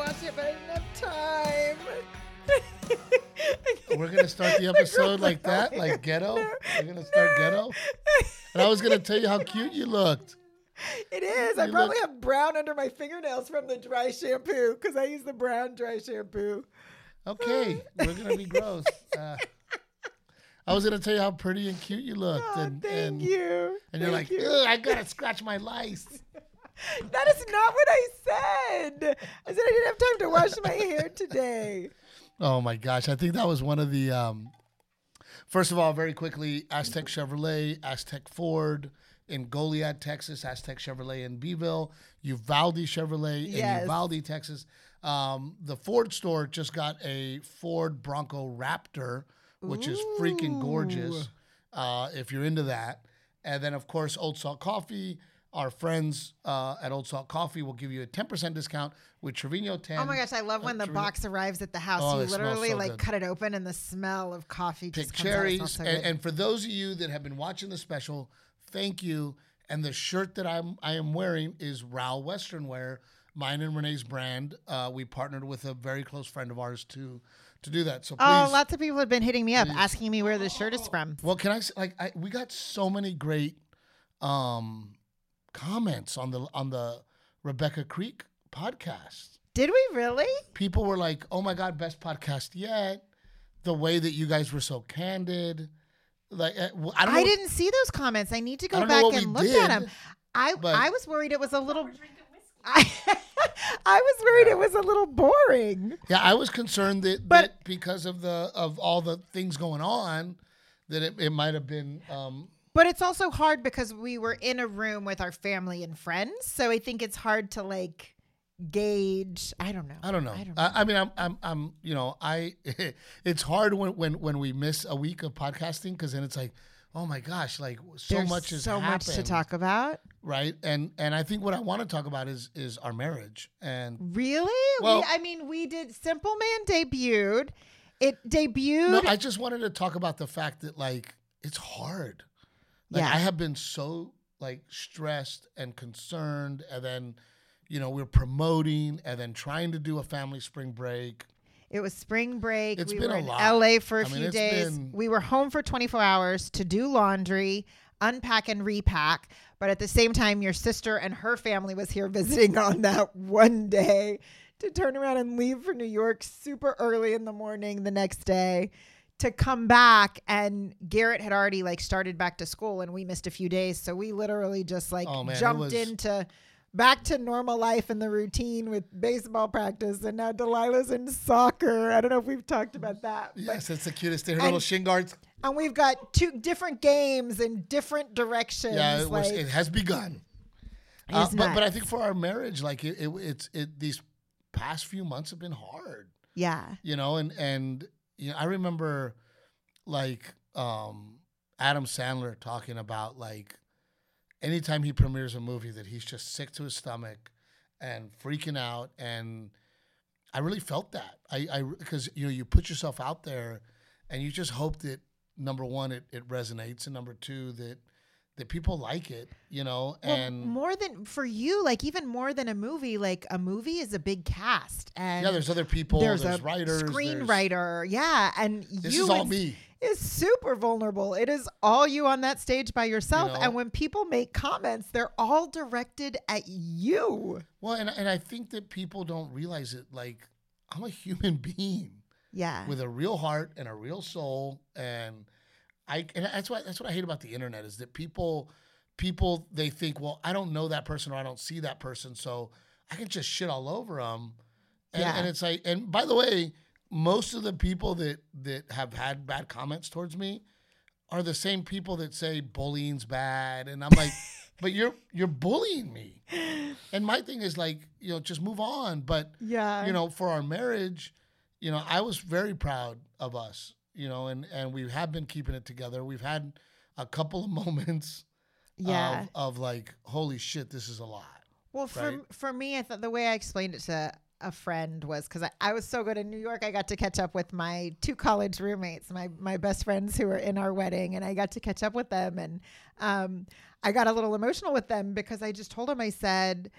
watch it, but I didn't have time. We're going to start the episode like that, like ghetto. We're going to start ghetto. And I was going to tell you how cute you looked. It is. I probably have brown under my fingernails from the dry shampoo because I use the brown dry shampoo. Okay, we're going to be gross. I was going to tell you how pretty and cute you looked. Thank you. And you're like, I got to scratch my lice. That is not what I said. I said I didn't have time to wash my hair today. Oh, my gosh. I think that was one of the, first of all, very quickly, Aztec Chevrolet, Aztec Ford in Goliad, Texas, Aztec Chevrolet in Beeville, Uvalde Chevrolet in Uvalde, Texas. The Ford store just got a Ford Bronco Raptor, which is freaking gorgeous if you're into that. And then, of course, Old Salt Coffee. Our friends at Old Salt Coffee will give you a 10% discount with Trevino 10. Oh my gosh, I love when the box arrives at the house. You literally so cut it open and the smell of coffee just comes cherries. out. So and for those of you that have been watching the special, thank you. And the shirt that I am wearing is Rao Western Wear, mine and Renee's brand. We partnered with a very close friend of ours to do that. So please, lots of people have been hitting me up asking me where this shirt is from. Well, can I say, we got so many great comments on the Rebecca Creek podcast. Did we really? People were like, "Oh my God, best podcast yet!" The way that you guys were so candid. Like, I didn't see those comments. I need to go back and look at them. I was worried it was a little. I was worried it was a little boring. Yeah, I was concerned that because of all the things going on, that it might have been. But it's also hard because we were in a room with our family and friends, so I think it's hard to gauge. I don't know. I mean, I'm it's hard when we miss a week of podcasting because then it's like, oh my gosh, There's much has so happened, much to talk about, right? And I think what I want to talk about is our marriage. And really, we did Simple Man debuted. It debuted. No, I just wanted to talk about the fact that it's hard. I have been so stressed and concerned, and then, we're promoting and then trying to do a family spring break. It was spring break. We were a in lot. LA for a few days. We were home for 24 hours to do laundry, unpack and repack. But at the same time, your sister and her family was here visiting on that one day to turn around and leave for New York super early in the morning the next day. To come back, and Garrett had already started back to school, and we missed a few days, so we literally just jumped into back to normal life and the routine with baseball practice, and now Delilah's in soccer. I don't know if we've talked about that. Yes, it's the cutest thing. Her little shin guards. And we've got 2 different games in different directions. Yeah, it has begun. But I think for our marriage, these past few months have been hard. Yeah. And I remember Adam Sandler talking about anytime he premieres a movie that he's just sick to his stomach and freaking out. And I really felt that because you put yourself out there and you just hope that number one, it resonates. And number two, that people like it, and more than for you, even more than a movie is a big cast, and there's other people, there's writers, screenwriter, and this is all me. It's super vulnerable. It is all you on that stage by yourself, and when people make comments, they're all directed at you. Well, and I think that people don't realize it. I'm a human being, with a real heart and a real soul, and that's what I hate about the internet is that people they think, well, I don't know that person or I don't see that person, so I can just shit all over them. And it's and by the way, most of the people that have had bad comments towards me are the same people that say bullying's bad, and I'm like, but you're bullying me. And my thing is just move on. But for our marriage, I was very proud of us. And we have been keeping it together. We've had a couple of moments of holy shit, this is a lot. Well, for me, I thought the way I explained it to a friend was because I was so good in New York. I got to catch up with my 2 college roommates, my best friends who were in our wedding, and I got to catch up with them. And I got a little emotional with them because I just told them, I said,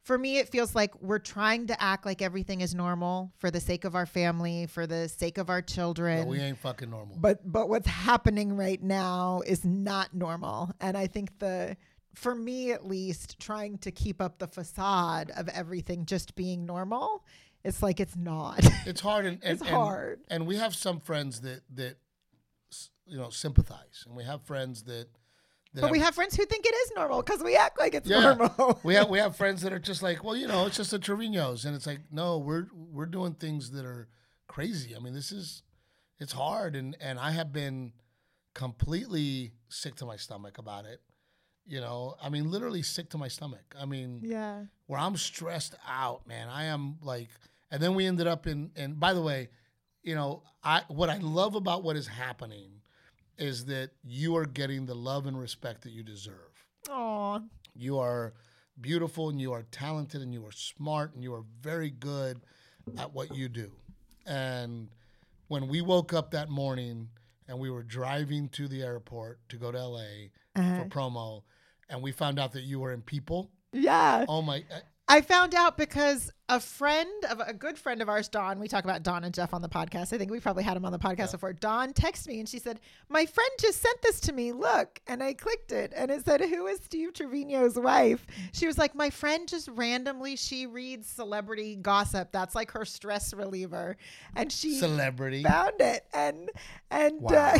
for me, it feels like we're trying to act like everything is normal for the sake of our family, for the sake of our children. No, we ain't fucking normal. But what's happening right now is not normal. And I think for me at least, trying to keep up the facade of everything just being normal, it's like it's not. It's hard. And it's hard. And we have some friends that sympathize. And we have friends that we have friends who think it is normal because we act like it's normal. we have friends that are just like, well, it's just the Trevino's, and it's like, no, we're doing things that are crazy. I mean, it's hard, and I have been completely sick to my stomach about it. I mean, literally sick to my stomach. I mean, where I'm stressed out, man. I am like, and then we ended up in. And by the way, what I love about what is happening is that you are getting the love and respect that you deserve. Aww. You are beautiful, and you are talented, and you are smart, and you are very good at what you do. And when we woke up that morning and we were driving to the airport to go to LA for promo, and we found out that you were in People. Yeah. Oh my. I found out because a good friend of ours, Dawn, we talk about Dawn and Jeff on the podcast. I think we probably had him on the podcast before. Dawn texted me and she said, my friend just sent this to me. Look. And I clicked it and it said, who is Steve Trevino's wife? She was like, my friend just randomly, she reads celebrity gossip. That's like her stress reliever. And she celebrity found it. And wow.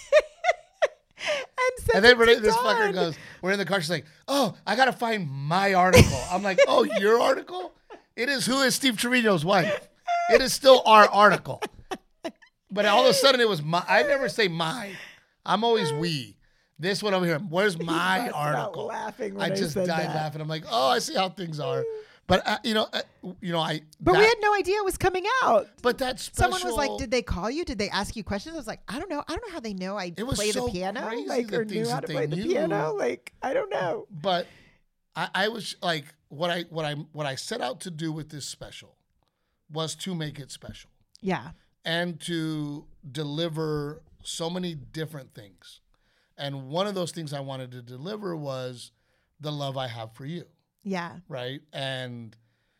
And then this fucker goes, we're in the car. She's like, oh, I got to find my article. I'm like, oh, your article? It is who is Steve Trevino's wife. It is still our article. But all of a sudden it was my. I never say my. I'm always we. This one over here. Where's my article? Laughing I just died laughing. I'm like, oh, I see how things are. But But we had no idea it was coming out. But that's special. Someone was like, "Did they call you? Did they ask you questions?" I was like, "I don't know. I don't know how they know I play the piano, or knew how to play the piano. Like, I don't know." But I was like, what I set out to do with this special was to make it special. Yeah. And to deliver so many different things. And one of those things I wanted to deliver was the love I have for you. Yeah. Right. And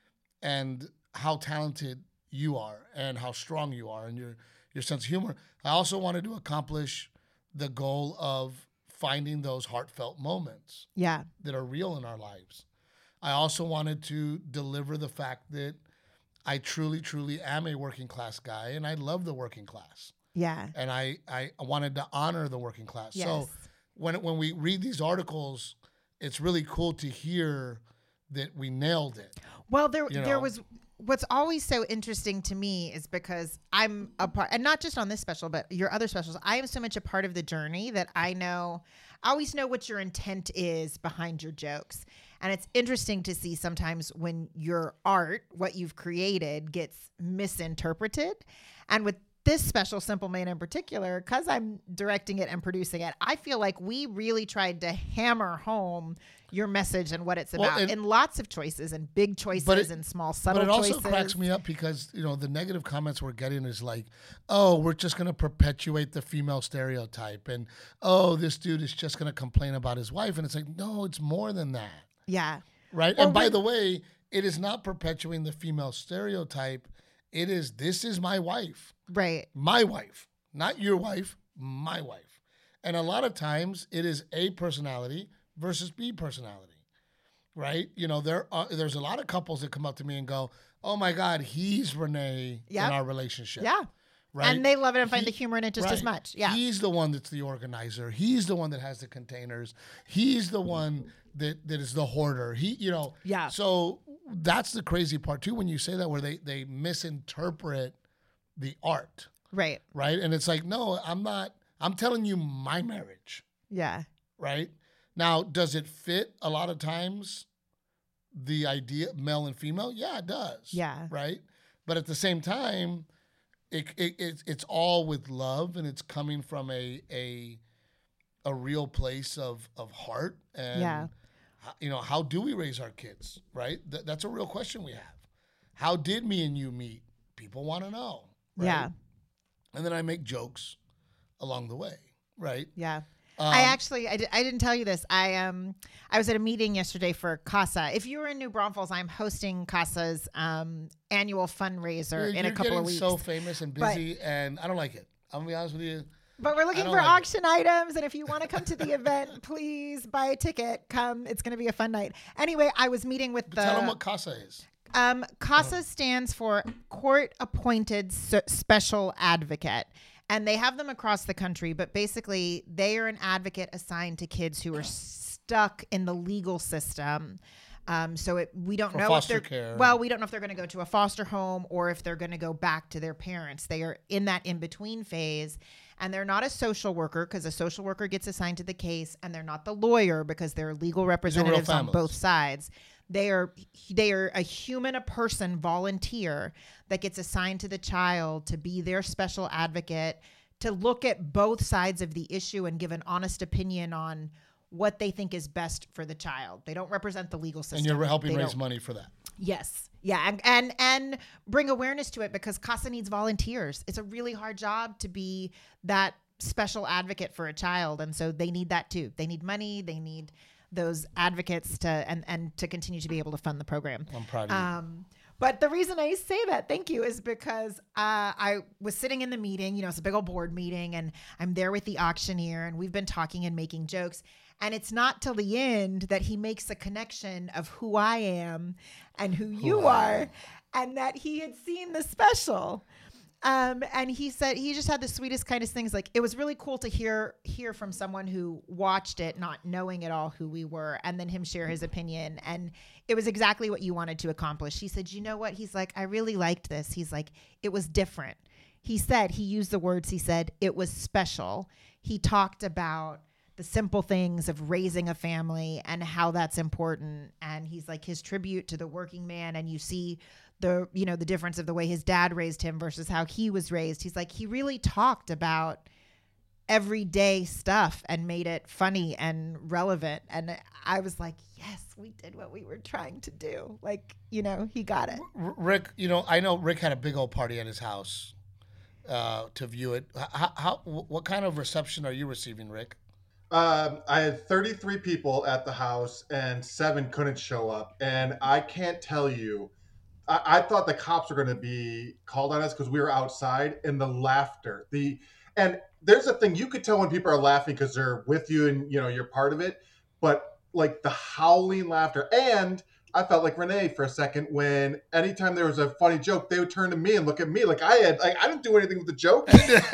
how talented you are and how strong you are and your sense of humor. I also wanted to accomplish the goal of finding those heartfelt moments that are real in our lives. I also wanted to deliver the fact that I truly, truly am a working class guy and I love the working class. Yeah. And I wanted to honor the working class. Yes. So when we read these articles, it's really cool to hear that we nailed it. Well, there was, what's always so interesting to me is because I'm a part, and not just on this special, but your other specials, I am so much a part of the journey that I always know what your intent is behind your jokes. And it's interesting to see sometimes when your art, what you've created, gets misinterpreted. And with this special, Simple Man in particular, because I'm directing it and producing it, I feel like we really tried to hammer home your message and what it's about in lots of choices and big choices and small subtle choices. But it also cracks me up because, the negative comments we're getting is like, oh, we're just going to perpetuate the female stereotype. And, oh, this dude is just going to complain about his wife. And it's like, no, it's more than that. Yeah. Right. And by the way, it is not perpetuating the female stereotype. It is, this is my wife. Right. My wife, not your wife, my wife. And a lot of times it is A personality versus B personality, right? There's a lot of couples that come up to me and go, oh my God, he's Renee in our relationship. Yeah. Right. And they love it and find the humor in it just as much. Yeah. He's the one that's the organizer. He's the one that has the containers. He's the one that is the hoarder. Yeah. So that's the crazy part too, when you say that, where they misinterpret the art. Right. Right. And it's like, no, I'm telling you my marriage. Yeah. Right. Now, does it fit a lot of times the idea male and female? Yeah, it does. Yeah. Right. But at the same time, it's all with love, and it's coming from a real place of heart. And how do we raise our kids? Right. That's a real question we have. How did me and you meet? People want to know. Right? Yeah. And then I make jokes along the way. Right. Yeah. I didn't tell you this. I was at a meeting yesterday for CASA. If you were in New Braunfels, I'm hosting CASA's annual fundraiser in a couple of weeks. You're getting so famous and busy, and I don't like it. I'm going to be honest with you. But we're looking for auction items, and if you want to come to the event, please buy a ticket. Come. It's going to be a fun night. Anyway, I was meeting with Tell them what CASA is. CASA stands for Court-Appointed Special Advocate. And they have them across the country, but basically they are an advocate assigned to kids who are stuck in the legal system. We don't know if they're we don't know if they're going to go to a foster home or if they're going to go back to their parents. They are in that in-between phase, and they're not a social worker because a social worker gets assigned to the case, and they're not the lawyer because they're legal representatives on both sides. They are a human, a person volunteer that gets assigned to the child to be their special advocate, to look at both sides of the issue and give an honest opinion on what they think is best for the child. They don't represent the legal system. And you're helping raise money for that. Yes. Yeah. And bring awareness to it because CASA needs volunteers. It's a really hard job to be that special advocate for a child. And so they need that too. They need money. They need those advocates to continue to be able to fund the program. I'm proud of you. But the reason I say that, thank you, is because I was sitting in the meeting, it's a big old board meeting, and I'm there with the auctioneer, and we've been talking and making jokes. And it's not till the end that he makes a connection of who I am and who you are, and that he had seen the special. And he said he just had the sweetest, kindest things. Like, it was really cool to hear from someone who watched it, not knowing at all who we were, and then him share his opinion. And it was exactly what you wanted to accomplish. He said, you know what? He's like, I really liked this. He's like, it was different. He used the words, he said, it was special. He talked about the simple things of raising a family and how that's important. And he's like, his tribute to the working man. And you see the difference of the way his dad raised him versus how he was raised. He's like, he really talked about everyday stuff and made it funny and relevant. And I was like, yes, we did what we were trying to do. Like, he got it. Rick, I know Rick had a big old party at his house to view it. What kind of reception are you receiving, Rick? I had 33 people at the house and 7 couldn't show up. And I can't tell you, I thought the cops were going to be called on us because we were outside, and the laughter, and there's a thing you could tell when people are laughing because they're with you and you're part of it, but like the howling laughter. And I felt like Renee for a second when anytime there was a funny joke, they would turn to me and look at me like I didn't do anything with the joke.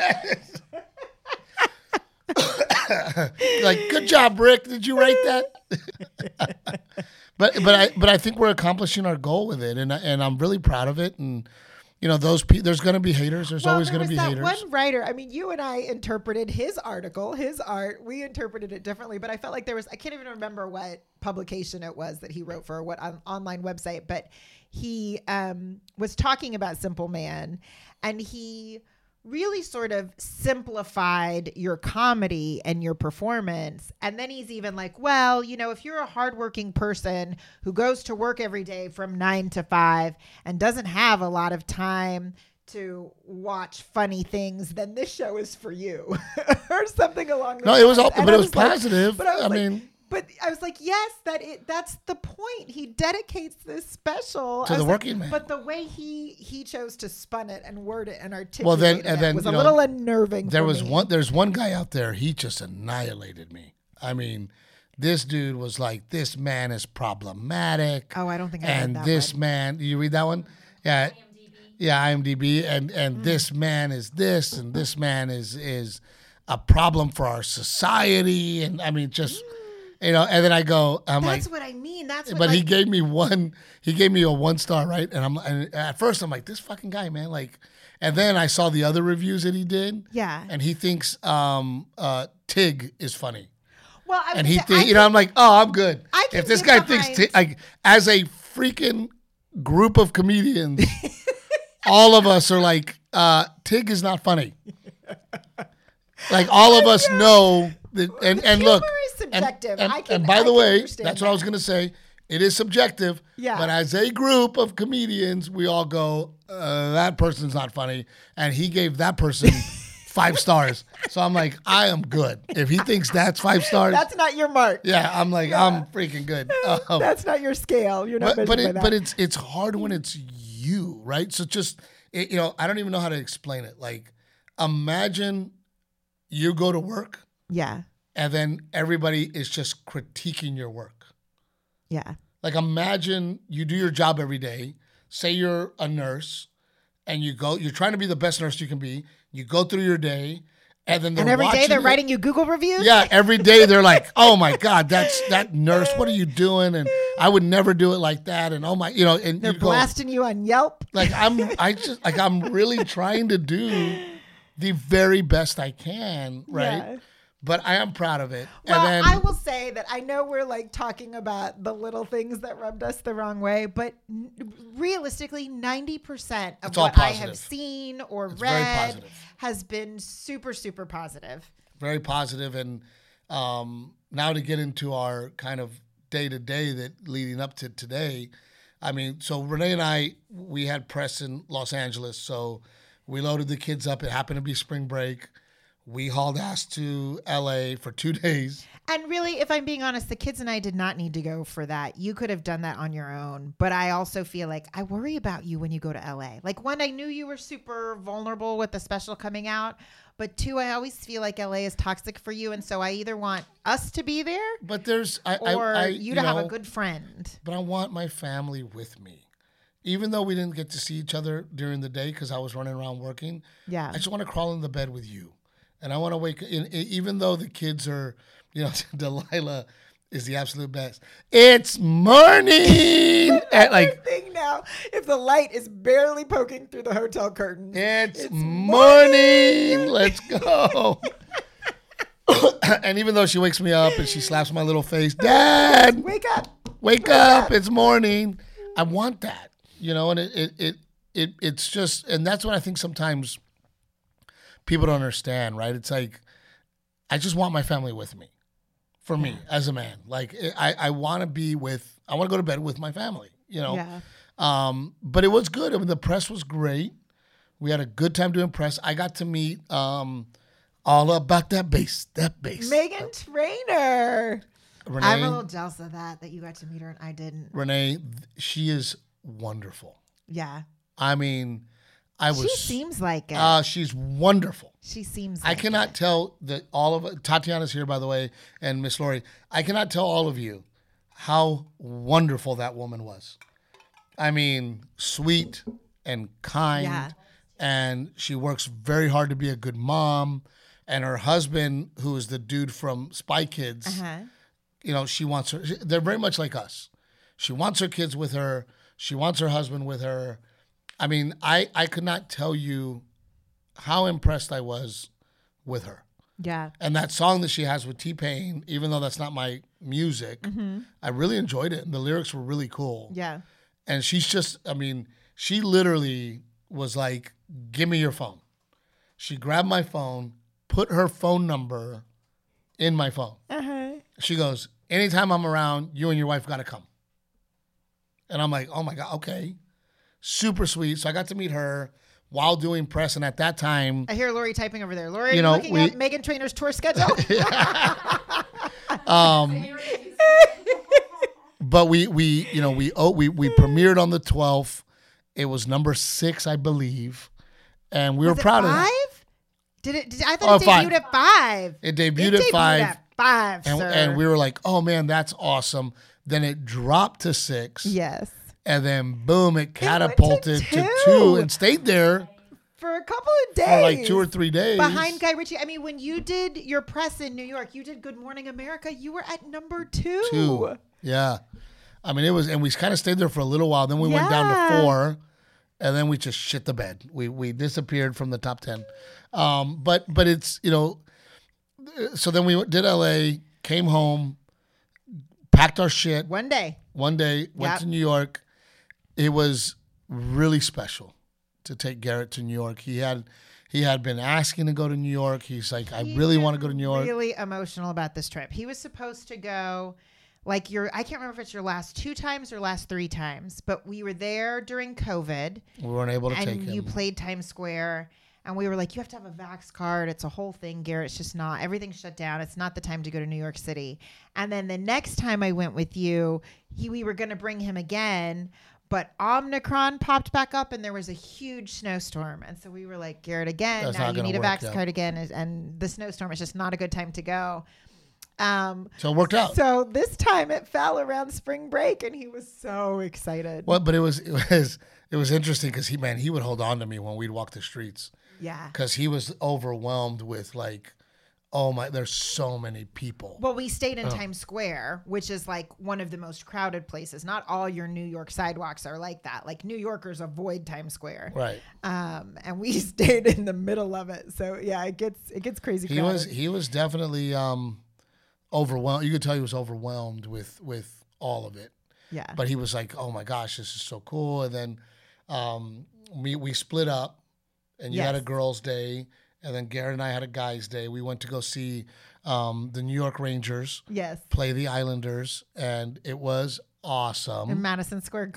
Like, good job, Rick. Did you write that? But I think we're accomplishing our goal with it, and I'm really proud of it. And there's going to be haters. There's always going to be haters. One writer. I mean, you and I interpreted his article, his art. We interpreted it differently, but I felt like I can't even remember what publication it was that he wrote for, what online website. But he was talking about Simple Man, and he really sort of simplified your comedy and your performance. And then he's even like, well, if you're a hardworking person who goes to work every day from 9 to 5 and doesn't have a lot of time to watch funny things, then this show is for you or something along those lines. No, it was all, but it was positive. But I was like, yes, that's the point. He dedicates this special to the working man. But the way he chose to spun it and word it and articulate it was a little unnerving. There's one guy out there. He just annihilated me. I mean, this dude was like, this man is problematic. Oh, I don't think I read that one. And this man, you read that one? Yeah. IMDb. Yeah, IMDb. And this man is this, and this man is a problem for our society. And I mean, just... and then I go, that's what I mean. That's what. But he gave me a 1-star, right? And at first I'm like, this fucking guy, man. Like, and then I saw the other reviews that he did. Yeah. And he thinks Tig is funny. Well, I'm like, oh, I'm good. If this guy thinks Tig, like, as a freaking group of comedians, all of us are like, Tig is not funny. Like, all of us know. And look, is subjective. And by the way, that's what I was going to say. It is subjective. Yeah. But as a group of comedians, we all go, that person's not funny. And he gave that person 5 stars. So I'm like, I am good. If he thinks that's 5 stars, that's not your mark. Yeah, I'm like, I'm freaking good. That's not your scale. You're not measured by that. But it's hard when it's you, right? So just I don't even know how to explain it. Like, imagine you go to work, and then everybody is just critiquing your work. Yeah. Like, imagine you do your job every day. Say you're a nurse, and you're trying to be the best nurse you can be. You go through your day, and then every day they're writing you Google reviews. Yeah, every day they're like, "Oh my God, that nurse. What are you doing?" And I would never do it like that. And oh my, and they're blasting you on Yelp. Like I'm really trying to do the very best I can, right? Yeah. But I am proud of it. Well, and then, I will say that I know we're like talking about the little things that rubbed us the wrong way, but realistically, 90% of what I have seen or read has been super, super positive. Very positive. And now to get into our kind of day-to-day that leading up to today, I mean, so Renee and I, we had press in Los Angeles, so we loaded the kids up. It happened to be spring break. We hauled ass to LA for 2 days. And really, if I'm being honest, the kids and I did not need to go for that. You could have done that on your own. But I also feel like I worry about you when you go to LA. Like, one, I knew you were super vulnerable with the special coming out. But 2, I always feel like LA is toxic for you. And so I either want us to be there, but there's you to have a good friend. But I want my family with me. Even though we didn't get to see each other during the day because I was running around working. Yeah. I just want to crawl in the bed with you. And I want to wake up, even though the kids are, Delilah is the absolute best. It's morning. Thing now, if the light is barely poking through the hotel curtain. It's morning. Let's go. And even though she wakes me up and she slaps my little face, Dad, wake up. It's morning. I want that, and it's just, and that's what I think sometimes people don't understand, right? It's like, I just want my family with me, for me as a man. Like, I want to go to bed with my family, Yeah. But it was good. I mean, the press was great. We had a good time doing press. I got to meet all about that bass. Meghan Trainor. Renee, I'm a little jealous of that you got to meet her and I didn't. Renee, she is wonderful. Yeah. I mean, she seems like it. She's wonderful. She seems like I cannot tell that all of Tatiana's here, by the way, and Miss Lori. I cannot tell all of you how wonderful that woman was. I mean, sweet and kind, and she works very hard to be a good mom. And her husband, who is the dude from Spy Kids, she wants her. They're very much like us. She wants her kids with her. She wants her husband with her. I mean, I could not tell you how impressed I was with her. Yeah. And that song that she has with T-Pain, even though that's not my music, I really enjoyed it. And the lyrics were really cool. Yeah. And she's just, I mean, she literally was like, give me your phone. She grabbed my phone, put her phone number in my phone. She goes, anytime I'm around, you and your wife got to come. And I'm like, oh my God, okay. Super sweet. So I got to meet her while doing press. And at that time, I hear Lori typing over there. Lori, are you looking at Meghan Trainor's tour schedule? But we premiered on the 12th. It was number 6, I believe. And we were proud of that. 5? I thought it debuted at 5. It debuted at 5. At 5, and we were like, oh man, that's awesome. Then it dropped to 6. Yes. And then, boom, it catapulted to 2 and stayed there. For a couple of days. For like 2 or 3 days. Behind Guy Ritchie. I mean, when you did your press in New York, you did Good Morning America, you were at number 2. 2. Yeah. I mean, it was, and we kind of stayed there for a little while. Then we went down to 4, and then we just shit the bed. We disappeared from the top 10. But it's, so then we did LA, came home, packed our shit. One day, went to New York. It was really special to take Garrett to New York. He had been asking to go to New York. He's like, I really want to go to New York. Really emotional about this trip. He was supposed to go, I can't remember if it's your last 2 times or last 3 times, but we were there during COVID. We weren't able to take him. And you played Times Square. And we were like, you have to have a Vax card. It's a whole thing, Garrett. It's just not. Everything's shut down. It's not the time to go to New York City. And then the next time I went with you, we were going to bring him again. But Omicron popped back up and there was a huge snowstorm. And so we were like, Garrett, again, That's now you need a Vax card again. And the snowstorm is just not a good time to go. So it worked out. So this time it fell around spring break and he was so excited. Well, but it was interesting because he would hold on to me when we'd walk the streets. Yeah. Because he was overwhelmed with like, oh my, there's so many people. Well, we stayed in Times Square, which is like one of the most crowded places. Not all your New York sidewalks are like that. Like New Yorkers avoid Times Square. Right. And we stayed in the middle of it. So yeah, it gets crazy crowded. He was definitely overwhelmed. You could tell he was overwhelmed with all of it. Yeah. But he was like, oh my gosh, this is so cool. And then we split up. And you had a girls' day, and then Garrett and I had a guys' day. We went to go see the New York Rangers play the Islanders, and it was awesome. In Madison Square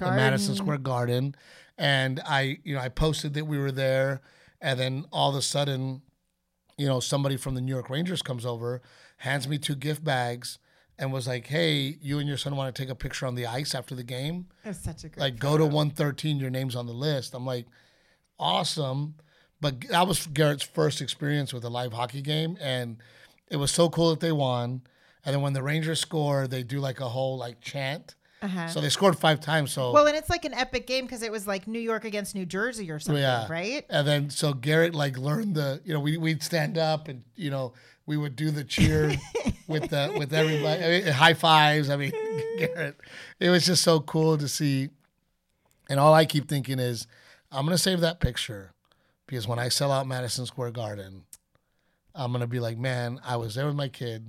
Garden. And I posted that we were there, and then all of a sudden, somebody from the New York Rangers comes over, hands me 2 gift bags, and was like, hey, you and your son want to take a picture on the ice after the game? It's such a great Like, go to 113, your name's on the list. I'm like, awesome. But that was Garrett's first experience with a live hockey game, and it was so cool that they won. And then when the Rangers score, they do like a whole like chant. So they scored 5 times. So and it's like an epic game because it was like New York against New Jersey or something, right? And then so Garrett like learned we'd stand up and we would do the cheer with everybody, high fives. I mean, Garrett, it was just so cool to see. And all I keep thinking is, I'm gonna save that picture. Because when I sell out Madison Square Garden, I'm going to be like, man, I was there with my kid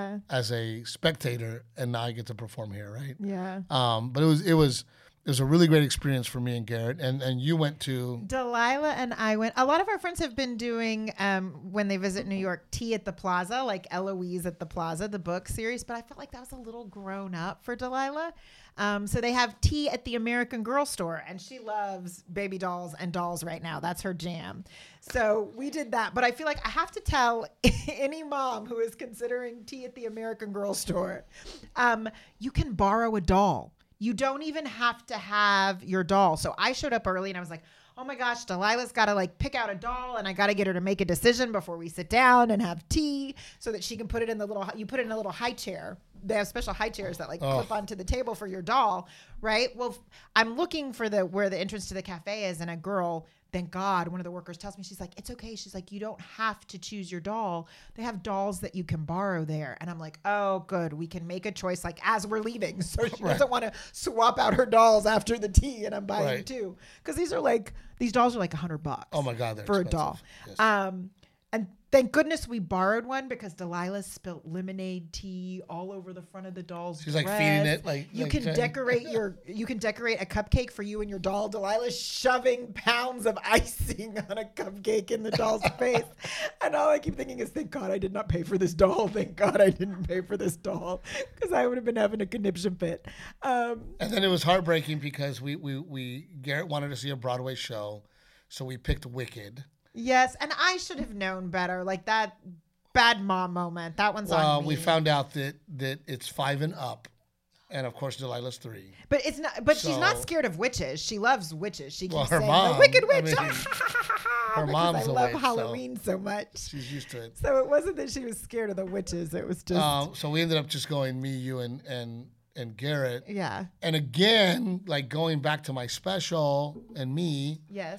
as a spectator, and now I get to perform here, right? Yeah. But it was a really great experience for me and Garrett. And you went to... Delilah and I went... A lot of our friends have been doing, when they visit New York, Tea at the Plaza, like Eloise at the Plaza, the book series. But I felt like that was a little grown up for Delilah. So they have Tea at the American Girl Store, and she loves baby dolls and dolls right now. That's her jam. So we did that. But I feel like I have to tell any mom who is considering Tea at the American Girl Store, you can borrow a doll. You don't even have to have your doll. So I showed up early and I was like, oh my gosh, Delilah's got to like pick out a doll and I got to get her to make a decision before we sit down and have tea so that she can put it in you put it in a little high chair. They have special high chairs that like clip onto the table for your doll, right? Well, I'm looking for where the entrance to the cafe is, and a girl, thank God, one of the workers tells me, she's like, it's okay. She's like, you don't have to choose your doll. They have dolls that you can borrow there. And I'm like, oh, good. We can make a choice like as we're leaving. So she doesn't want to swap out her dolls after the tea, and I'm buying 2. Because these dolls are like $100. Oh my God, for expensive. A doll. Yes. And thank goodness we borrowed one because Delilah spilt lemonade tea all over the front of the doll's She's dress. like feeding it like you can decorate a cupcake for you and your doll. Delilah's shoving pounds of icing on a cupcake in the doll's face. And all I keep thinking is, thank God I did not pay for this doll. Thank God I didn't pay for this doll, because I would have been having a conniption fit. And then it was heartbreaking because Garrett wanted to see a Broadway show, so we picked Wicked. Yes, and I should have known better. Like that bad mom moment. That one's on me. We found out that it's 5 and up, and of course Delilah's 3. But it's not. But she's not scared of witches. She loves witches. She keeps saying, mom, "The Wicked Witch." Her mom's I love Halloween so much. She's used to it. So it wasn't that she was scared of the witches. It was just. So we ended up just going, me, you, and Garrett. Yeah. And again, like going back to my special and me. Yes.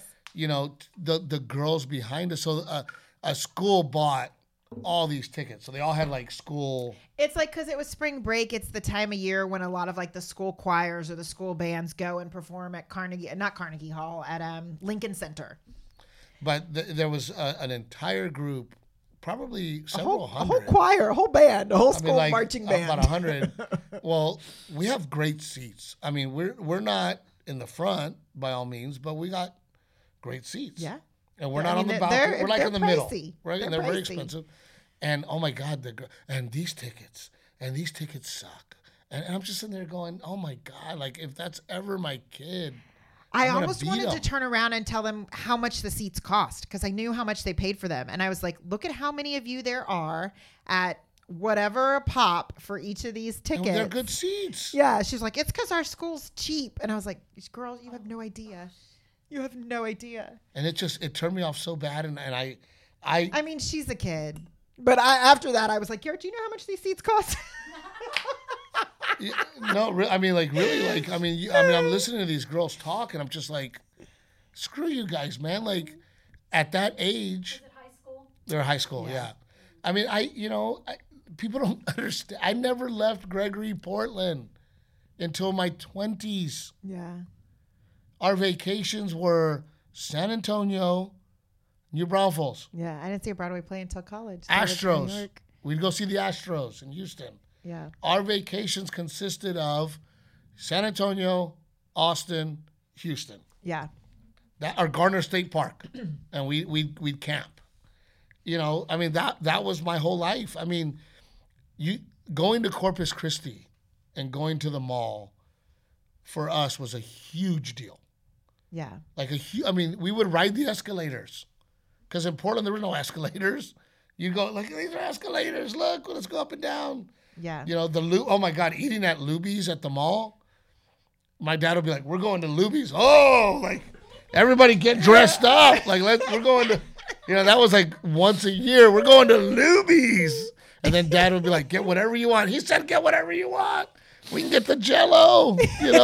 The girls behind us. So a school bought all these tickets. So they all had like school. It's like, because it was spring break, it's the time of year when a lot of like the school choirs or the school bands go and perform at not Carnegie Hall, at Lincoln Center. But there was an entire group, probably several hundred. A whole choir, a whole band, a whole school marching band. About 100. Well, we have great seats. I mean, we're not in the front by all means, but we got great seats. Yeah. And we're not on the balcony. We're like in the middle. Right? And they're very expensive. And oh my God, and these tickets suck. And I'm just sitting there going, oh my God, like if that's ever my kid, I almost wanted to turn around and tell them how much the seats cost because I knew how much they paid for them. And I was like, look at how many of you there are at whatever a pop for each of these tickets. And they're good seats. Yeah. She's like, it's because our school's cheap. And I was like, girl, you have no idea. You have no idea. And it turned me off so bad. And I mean, she's a kid. But after that, I was like, do you know how much these seats cost? No, I mean, like, really, like, I mean, I'm listening to these girls talk, and I'm just like, screw you guys, man. Like, at that age, is it high school? They're high school, yeah. I mean, people don't understand. I never left Gregory Portland until my 20s. Yeah. Our vacations were San Antonio, New Braunfels. Yeah, I didn't see a Broadway play until college. Astros. We'd go see the Astros in Houston. Yeah. Our vacations consisted of San Antonio, Austin, Houston. Yeah. Or Gardner State Park. And we'd camp. You know, I mean, that was my whole life. I mean, going to Corpus Christi and going to the mall for us was a huge deal. Yeah. Like we would ride the escalators. Because in Portland, there were no escalators. You'd go, like, these are escalators. Look, let's go up and down. Yeah. You know, oh my God, eating at Luby's at the mall. My dad would be like, we're going to Luby's. Oh, like, everybody get dressed up. Like, we're going to, that was like once a year. We're going to Luby's. And then Dad would be like, get whatever you want. He said, get whatever you want. We can get the Jell-O,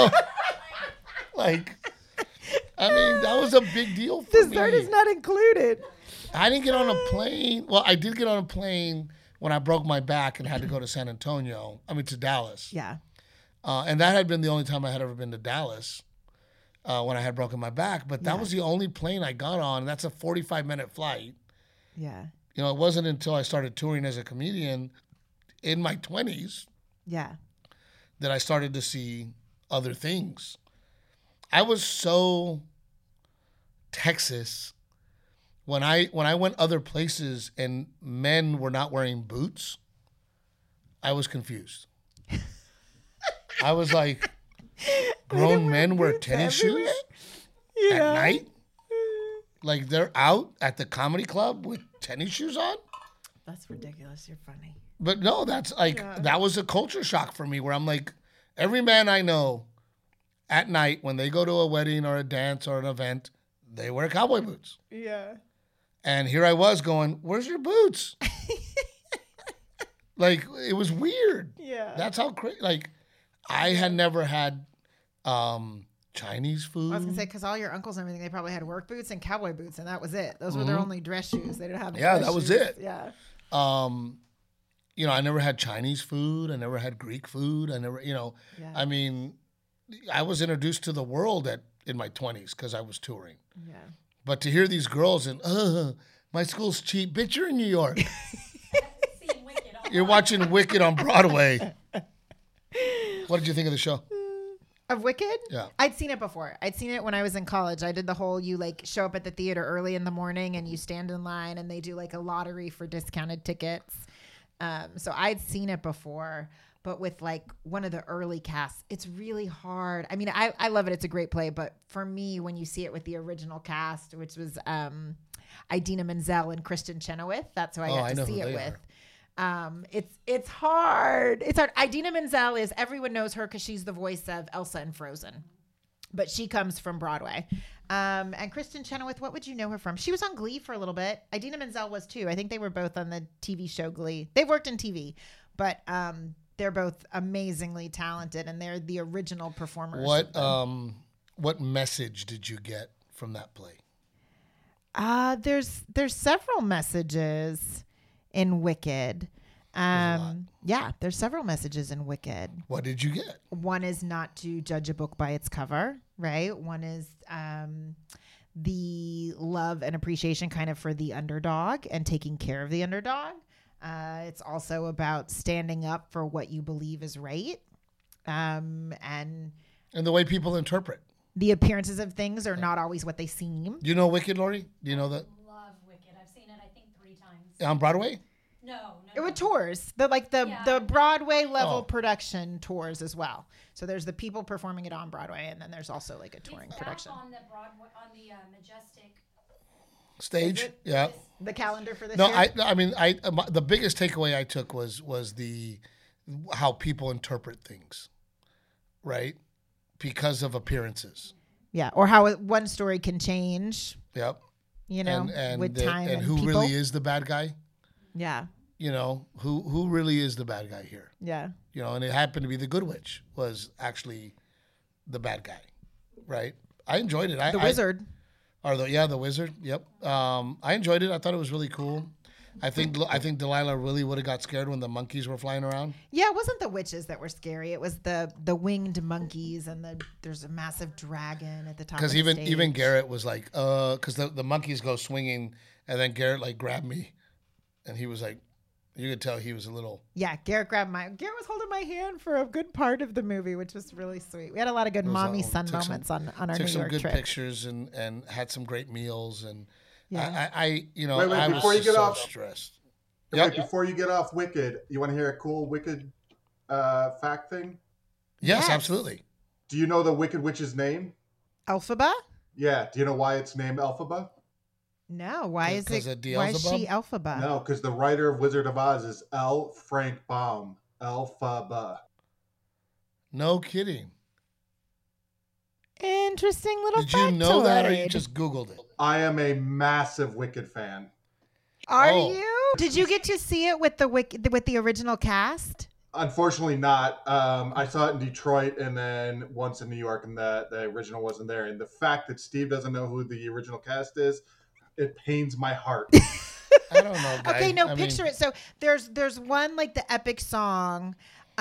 Like, I mean, that was a big deal for me. Dessert is not included. I didn't get on a plane. Well, I did get on a plane when I broke my back and had to go to to Dallas. Yeah. And that had been the only time I had ever been to Dallas when I had broken my back. But that was the only plane I got on. And that's a 45-minute flight. Yeah. It wasn't until I started touring as a comedian in my 20s that I started to see other things. I was so Texas. When I went other places and men were not wearing boots, I was confused. I was like, grown men wear tennis shoes at night? Like they're out at the comedy club with tennis shoes on? That's ridiculous. You're funny. But no, that's like, that was a culture shock for me where I'm like, every man I know at night when they go to a wedding or a dance or an event, they wear cowboy boots. Yeah. And here I was going, where's your boots? Like, it was weird. Yeah. That's how crazy. Like, I had never had Chinese food. I was going to say, because all your uncles and everything, they probably had work boots and cowboy boots, and that was it. Those were their only dress shoes. They didn't have dress that was shoes. it. Yeah. I never had Chinese food. I never had Greek food. I never, I mean, I was introduced to the world in my 20s because I was touring. Yeah. But to hear these girls and, my school's cheap. Bitch, you're in New York. You're watching Wicked on Broadway. What did you think of the show? Of Wicked? Yeah. I'd seen it before. I'd seen it when I was in college. I did the whole, you like show up at the theater early in the morning and you stand in line and they do like a lottery for discounted tickets. So I'd seen it before, but with like one of the early casts, it's really hard. I mean, I love it. It's a great play. But for me, when you see it with the original cast, which was Idina Menzel and Kristen Chenoweth, that's who I got to see it with. It's hard. It's hard. Idina Menzel everyone knows her because she's the voice of Elsa in Frozen, but she comes from Broadway. And Kristen Chenoweth, what would you know her from? She was on Glee for a little bit. Idina Menzel was too. I think they were both on the TV show Glee. They've worked in TV, but they're both amazingly talented, and they're the original performers. What message did you get from that play? There's several messages in Wicked. There's several messages in Wicked. What did you get? One is not to judge a book by its cover, right? One is the love and appreciation kind of for the underdog and taking care of the underdog. It's also about standing up for what you believe is right. And the way people interpret. The appearances of things are not always what they seem. Do you know Wicked, Lori? Do you know that? Love Wicked. I've seen it, I think, 3 times. On Broadway? No. It was tours. The Broadway level production tours as well. So there's the people performing it on Broadway, and then there's also like a touring production. On the Broadway, on the Majestic stage. Yeah. The calendar for this year? The biggest takeaway I took was how people interpret things, right? Because of appearances. Yeah, or how one story can change. Yep. You know, with time and who people. Really is the bad guy. Yeah. You know, who really is the bad guy here? Yeah. You know, and it happened to be the Good Witch was actually the bad guy, right? I enjoyed it. The wizard. The wizard. Yep. I enjoyed it. I thought it was really cool. I think Delilah really would have got scared when the monkeys were flying around. Yeah, it wasn't the witches that were scary. It was the winged monkeys and there's a massive dragon at the top. Because even Garrett was like, because the monkeys go swinging, and then Garrett like grabbed me, and he was like, you could tell he was a little. Yeah, Garrett was holding my hand for a good part of the movie, which was really sweet. We had a lot of good mommy son moments on our New York trip. Took some good pictures and had some great meals and. Yeah. I was stressed. Wait, before you get off Wicked, you want to hear a cool Wicked fact thing? Yes, absolutely. Do you know the Wicked Witch's name? Elphaba? Yeah. Do you know why it's named Elphaba? No. Why is she Elphaba? No, because the writer of Wizard of Oz is L. Frank Baum. Elphaba. No kidding. Interesting little factoid. Did you know that, or you just Googled it? I am a massive Wicked fan. Are you? Did you get to see it with the original cast? Unfortunately not. I saw it in Detroit and then once in New York, and the original wasn't there. And the fact that Steve doesn't know who the original cast is, it pains my heart. I don't know, guy. Okay, picture it. So there's one like the epic song,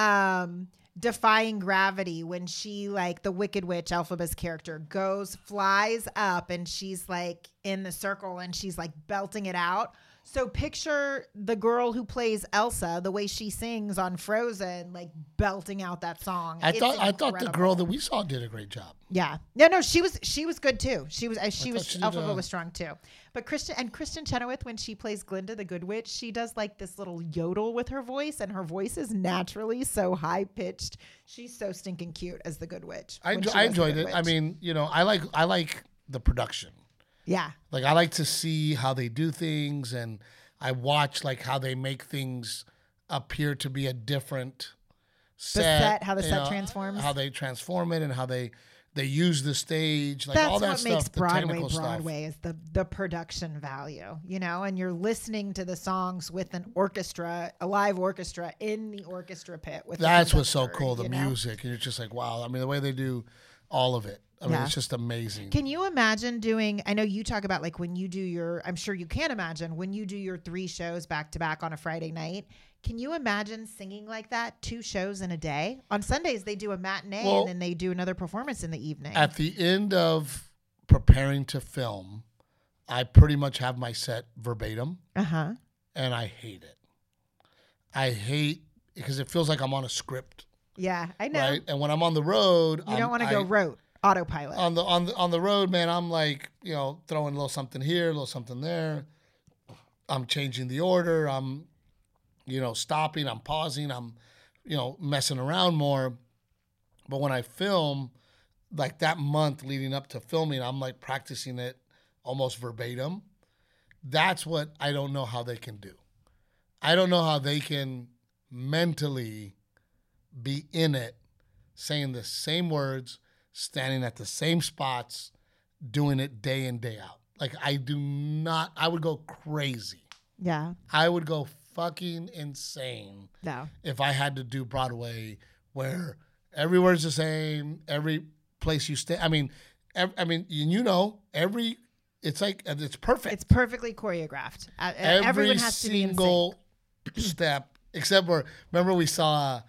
Defying Gravity, when she, like, the Wicked Witch, Elphaba's character, flies up and she's like in the circle and she's like belting it out. So picture the girl who plays Elsa, the way she sings on Frozen, like belting out that song. I thought the girl that we saw did a great job. Yeah. No, she was good too. Elphaba was strong too. But Kristen Chenoweth, when she plays Glinda the Good Witch, she does like this little yodel with her voice, and her voice is naturally so high pitched. She's so stinking cute as the Good Witch. I enjoyed it. I mean, you know, I like the production. Yeah. Like, I like to see how they do things, and I watch like how they make things appear to be a different set. How the set transforms. How they transform it and how they use the stage. Like, all that stuff. That's what makes Broadway is the production value, you know, and you're listening to the songs with an orchestra, a live orchestra in the orchestra pit. That's what's so cool, the music. And you're just like, wow. I mean, the way they do all of it. I mean, it's just amazing. Can you imagine I know you talk about like when you do I'm sure you can imagine when you do your 3 shows back to back on a Friday night. Can you imagine singing like that 2 shows in a day? On Sundays, they do a matinee and then they do another performance in the evening. At the end of preparing to film, I pretty much have my set verbatim. Uh-huh. And I hate it. I hate because it feels like I'm on a script. Yeah, I know. Right? And when I'm on the road, you don't want to go rote. Autopilot. On the road, man, I'm like, you know, throwing a little something here, a little something there. I'm changing the order. I'm, you know, stopping. I'm pausing. I'm, you know, messing around more. But when I film, like that month leading up to filming, I'm like practicing it almost verbatim. That's what I don't know how they can do. I don't know how they can mentally be in it, saying the same words, standing at the same spots, doing it day in, day out. Like, I would go crazy. Yeah. I would go fucking insane. No. If I had to do Broadway where every word's the same, every place you stay. I mean, you know, it's like, it's perfect. It's perfectly choreographed. Everyone has to be in sync. Every single step, except for, remember we saw,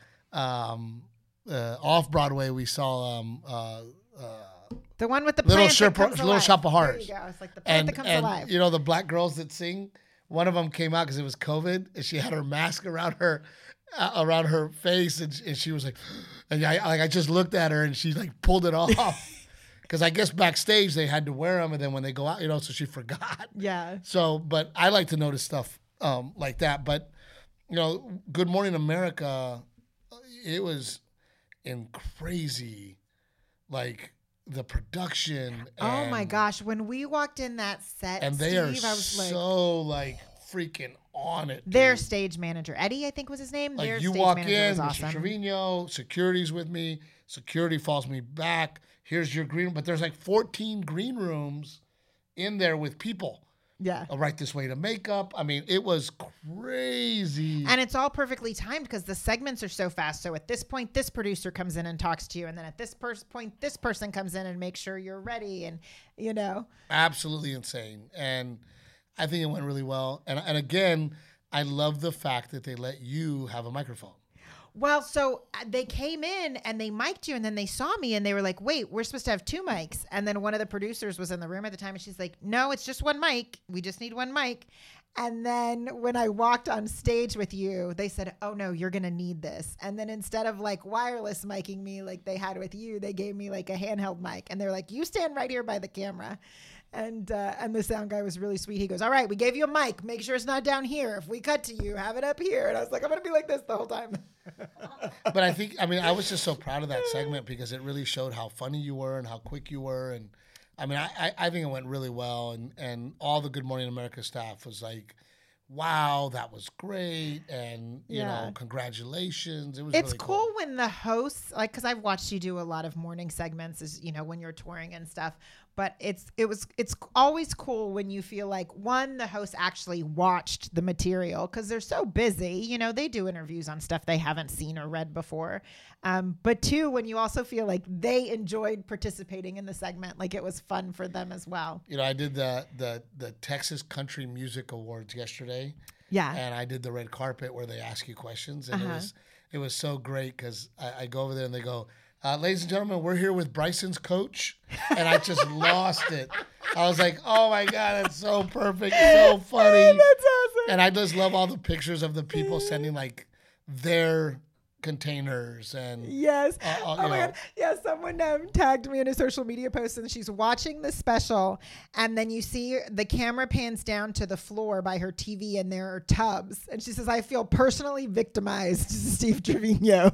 off Broadway, we saw the one with the Little Shop of Horrors. There you go. It's like the plant that comes alive. You know the black girls that sing. One of them came out because it was COVID, and she had her mask around her face, and she was like, and I just looked at her, and she like pulled it off because I guess backstage they had to wear them, and then when they go out, you know, so she forgot. Yeah. So, but I like to notice stuff like that, but. Good Morning America, it was in crazy, like the production. Oh my gosh. When we walked in that set, and they Steve, are I was so like freaking on it. Their dude. stage manager, Eddie, I think was his name. Like their you stage walk manager in, was Mr. awesome. Trevino, security's with me. Security follows me back. Here's your green room. But there's like 14 green rooms in there with people. Yeah. Right this way to makeup. I mean, it was crazy. And it's all perfectly timed because the segments are so fast. So at this point, this producer comes in and talks to you. And then at this point, this person comes in and makes sure you're ready. And, Absolutely insane. And I think it went really well. And again, I love the fact that they let you have a microphone. Well, so they came in and they mic'd you and then they saw me and they were like, wait, we're supposed to have 2 mics. And then one of the producers was in the room at the time and she's like, no, it's just 1 mic. We just need 1 mic. And then when I walked on stage with you, they said, oh no, you're going to need this. And then instead of like wireless micing me like they had with you, they gave me like a handheld mic and they're like, you stand right here by the camera. And the sound guy was really sweet. He goes, all right, we gave you a mic. Make sure it's not down here. If we cut to you, have it up here. And I was like, I'm going to be like this the whole time. But I was just so proud of that segment because it really showed how funny you were and how quick you were. And I think it went really well. And all the Good Morning America staff was like, wow, that was great. And, congratulations. It's really cool when the hosts, like, because I've watched you do a lot of morning segments, when you're touring and stuff. But it's always cool when you feel like, one, the host actually watched the material because they're so busy. They do interviews on stuff they haven't seen or read before. But 2, when you also feel like they enjoyed participating in the segment, like it was fun for them as well. I did the Texas Country Music Awards yesterday. Yeah. And I did the red carpet where they ask you questions. And it was so great because I go over there and they go, ladies and gentlemen, we're here with Bryson's coach. And I just lost it. I was like, oh my God, that's so perfect. So funny. That's awesome. And I just love all the pictures of the people sending like their containers and yes. Oh my God. Yeah, someone tagged me in a social media post and she's watching the special and then you see the camera pans down to the floor by her TV and there are tubs and she says, I feel personally victimized, Steve Trevino.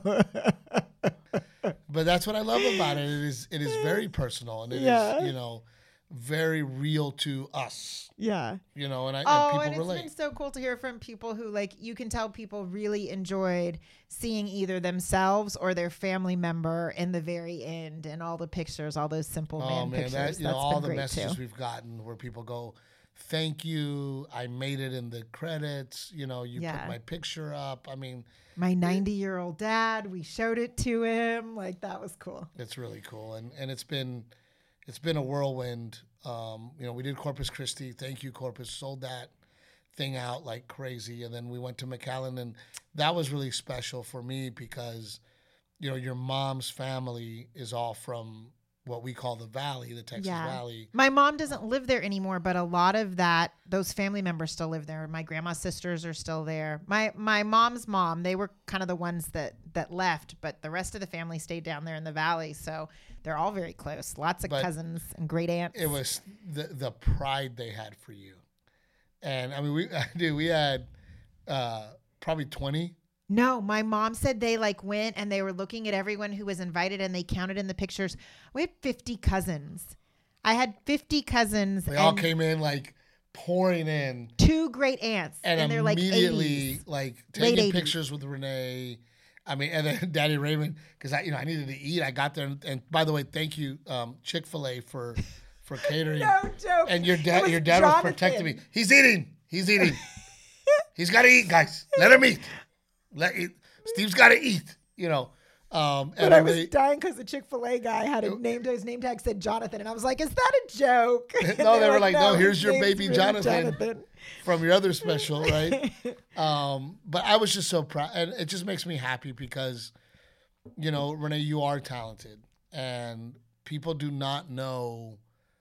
But that's what I love about it. It is very personal and it is, very real to us. Yeah. And people and relate. It's been so cool to hear from people who you can tell people really enjoyed seeing either themselves or their family member in the very end and all the pictures, all those simple pictures. That's all been the messages too. We've gotten where people go, thank you. I made it in the credits. You put my picture up. I mean, my 90-year-old dad, we showed it to him. Like that was cool. It's really cool. And it's been a whirlwind. We did Corpus Christi. Thank you, Corpus. Sold that thing out like crazy. And then we went to McAllen. And that was really special for me because, your mom's family is all from what we call the Valley, the Texas Valley. My mom doesn't live there anymore, but a lot of those family members still live there. My grandma's sisters are still there. My mom's mom, they were kind of the ones that left, but the rest of the family stayed down there in the Valley. So they're all very close. Lots of cousins and great aunts. It was the pride they had for you. And I mean, we had probably 20. No, my mom said they went and they were looking at everyone who was invited and they counted in the pictures. We had 50 cousins. I had 50 cousins. They all came in pouring in. 2 great aunts. And they're immediately 80s. Taking pictures with Renee. I mean, and then Daddy Raymond, because I needed to eat. I got there. And by the way, thank you, Chick-fil-A for catering. No joke. And your dad was protecting me. He's eating. He's got to eat, guys. Let him eat. Steve's got to eat, But I was dying because the Chick-fil-A guy had his name tag said Jonathan. And I was like, is that a joke? No, they were like, no, here's your baby really Jonathan from your other special, right? But I was just so proud. And it just makes me happy because, Renee, you are talented. And people do not know.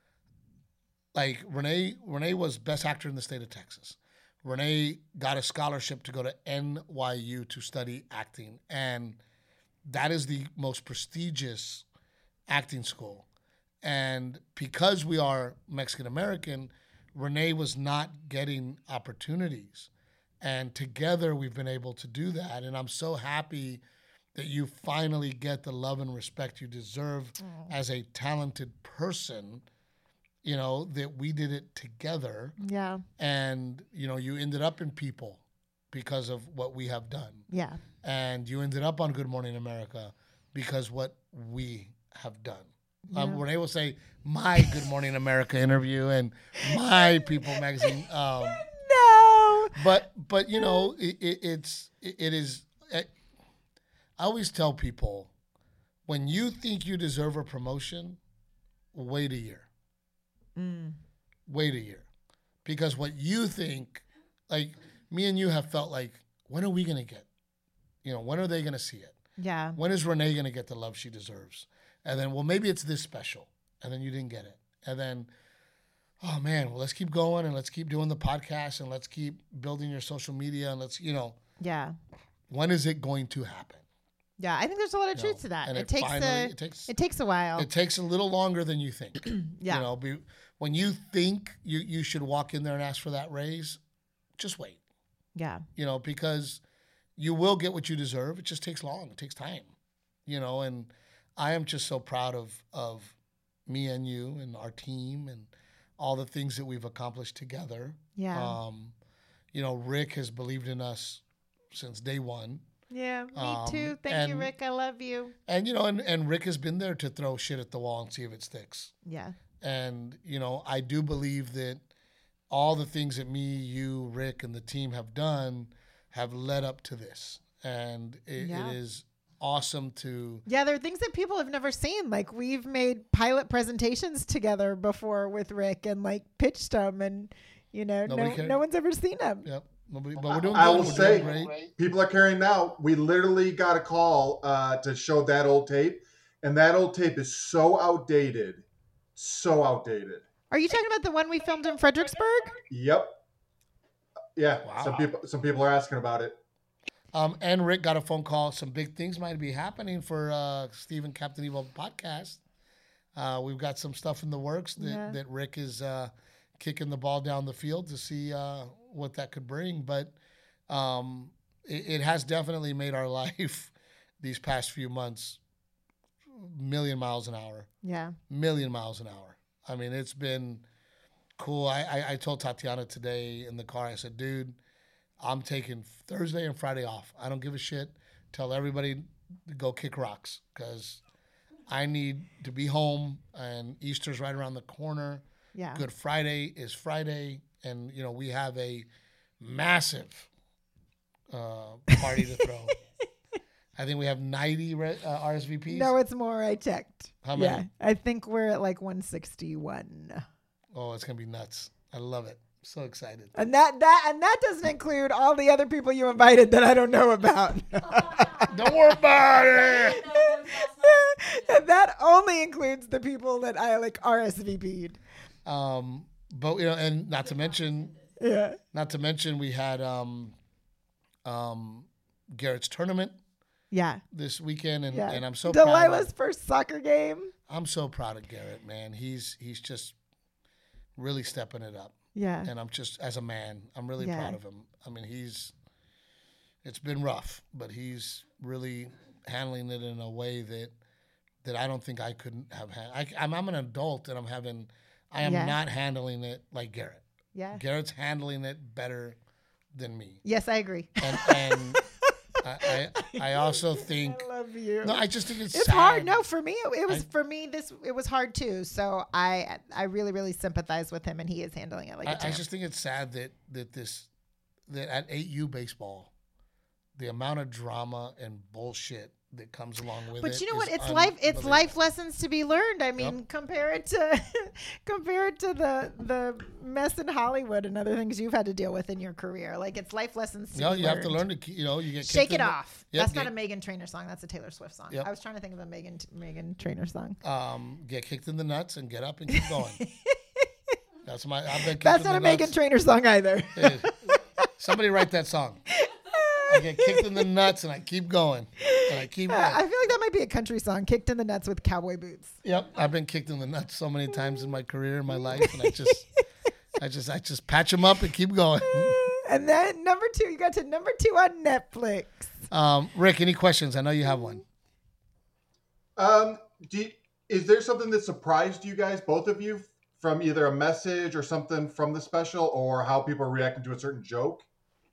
Renee was best actor in the state of Texas. Renee got a scholarship to go to NYU to study acting, and that is the most prestigious acting school. And because we are Mexican American, Renee was not getting opportunities. And together we've been able to do that. And I'm so happy that you finally get the love and respect you deserve as a talented person, you know, that we did it together. Yeah. And, you know, you ended up in People because of what we have done. Yeah. And you ended up on Good Morning America because what we have done. Yeah. When I will say my Good Morning America interview and my People magazine. No. But you know, it is. I always tell people, when you think you deserve a promotion, wait a year. Wait a year. Because what you think, like me and you have felt like, when are we going to get? You know, when are they going to see it? Yeah. When is Renee going to get the love she deserves? And then, well, maybe it's this special. And then you didn't get it. And then, oh man, well, let's keep going and let's keep doing the podcast and let's keep building your social media and let's, you know. Yeah. When is it going to happen? Yeah, I think there's a lot of truth to that. It takes a while. It takes a little longer than you think. Yeah. You know, when you think you should walk in there and ask for that raise, just wait. Yeah. You know, because you will get what you deserve. It just takes long. It takes time. You know, and I am just so proud of me and you and our team and all the things that we've accomplished together. Yeah. You know, Rick has believed in us since day one. Yeah, me too. Thank you, Rick. I love you. And, you know, and Rick has been there to throw shit at the wall and see if it sticks. Yeah. And, you know, I do believe that all the things that me, you, Rick, and the team have done have led up to this. And it is awesome to... Yeah, there are things that people have never seen. Like, we've made pilot presentations together before with Rick and, like, pitched them. And, you know, no one's ever seen them. Yep. But we're doing I will say, people are carrying now. We literally got a call to show that old tape, and that old tape is so outdated. So outdated. Are you talking about the one we filmed in Fredericksburg? Yep. Yeah. Wow. Some people are asking about it. And Rick got a phone call. Some big things might be happening for Stephen Captain Evil podcast. We've got some stuff in the works that Rick is kicking the ball down the field to see what that could bring. But it has definitely made our life these past few months million miles an hour. Yeah. Million miles an hour. I mean, it's been cool. I told Tatiana today in the car, I said, dude, I'm taking Thursday and Friday off. I don't give a shit. Tell everybody to go kick rocks because I need to be home, and Easter's right around the corner. Yeah. Good Friday is Friday, and, you know, we have a massive party to throw. I think we have 90 RSVPs. No, it's more. I checked. How many? Yeah, I think we're at like 161. Oh, it's going to be nuts. I love it. So excited. And that doesn't include all the other people you invited that I don't know about. Don't worry about it. And that only includes the people that I like RSVP'd. But, you know, and not to mention we had Garrett's tournament. Yeah. This weekend, and I'm so Delilah's first soccer game. I'm so proud of Garrett, man. He's just really stepping it up. Yeah. And I'm just, as a man, I'm really proud of him. I mean, it's been rough, but he's really handling it in a way that I don't think I couldn't have had. I'm an adult, and I am not handling it like Garrett. Yeah. Garrett's handling it better than me. Yes, I agree. And I also think. I love you. No, I just think it's sad. Hard. No, for me, it was hard too. So I really, really sympathize with him, and he is handling it like a champ. I just think it's sad that at 8U baseball, the amount of drama and bullshit that comes along with it. But you know what? It's life lessons to be learned. I mean, compare it to the mess in Hollywood and other things you've had to deal with in your career. Like, it's life lessons to be learned. You have to learn to, you get shake it off. That's not a Meghan Trainor song. That's a Taylor Swift song. Yep. I was trying to think of a Meghan Trainor song. Get kicked in the nuts and get up and keep going. That's not a Meghan Trainor song either. Hey, somebody write that song. I get kicked in the nuts and I keep going. And I feel like that might be a country song, kicked in the nuts with cowboy boots. Yep. I've been kicked in the nuts so many times in my career, in my life, and I just patch them up and keep going. And then number 2, you got to number 2 on Netflix. Rick, any questions? I know you have one. Is there something that surprised you guys, both of you, from either a message or something from the special, or how people are reacting to a certain joke?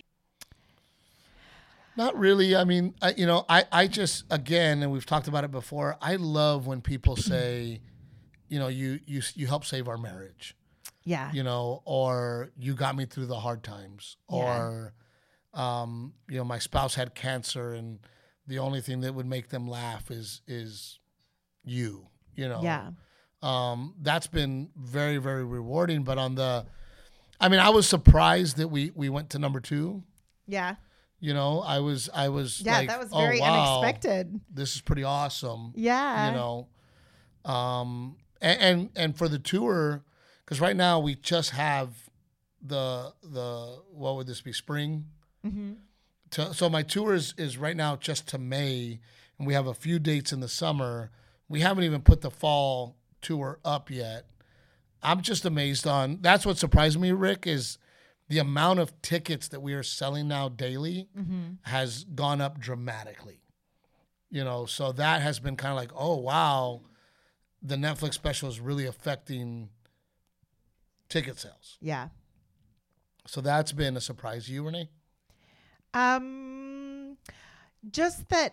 Not really. I mean, I just, again, and we've talked about it before, I love when people say, you helped save our marriage. Yeah. Or you got me through the hard times. Or, my spouse had cancer and the only thing that would make them laugh is you, Yeah. That's been very, very rewarding. But I was surprised that we went to number 2. Yeah. I was yeah, like, that was very unexpected. This is pretty awesome. Yeah. And for the tour, because right now we just have the what would this be, spring? Mm-hmm. So my tour is right now just to May, and we have a few dates in the summer. We haven't even put the fall tour up yet. I'm just amazed that's what surprised me, Rick, is the amount of tickets that we are selling now daily has gone up dramatically. So that has been kind of like, oh, wow, the Netflix special is really affecting ticket sales. Yeah. So that's been a surprise to you, Renee? Just that